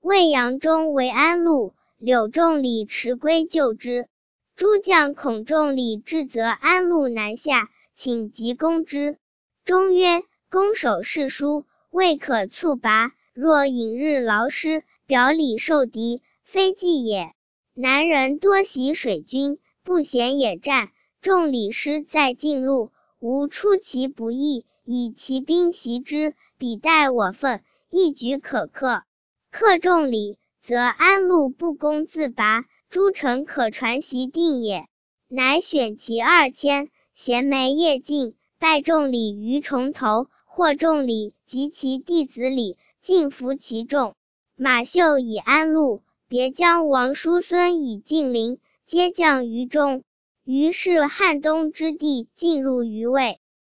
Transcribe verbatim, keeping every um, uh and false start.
魏扬中为安陆，柳仲礼持归救之。诸将恐仲礼至，则安陆南下，请急攻之。中曰：攻守势殊，未可猝拔，若引日劳师，表里受敌，非计也。南人多习水军，不嫌野战，仲礼师在近路，吾出其不意，以骑兵袭之，彼待我分，一举可克。克仲礼，则安陆不攻自拔，诸城可传习定也。乃选其二千，衔枚夜进，拜仲礼于重头，获仲礼及其弟子礼，尽服其众。马秀以安陆，别将王叔孙以晋陵，皆降于中。于是汉东之地进入于魏。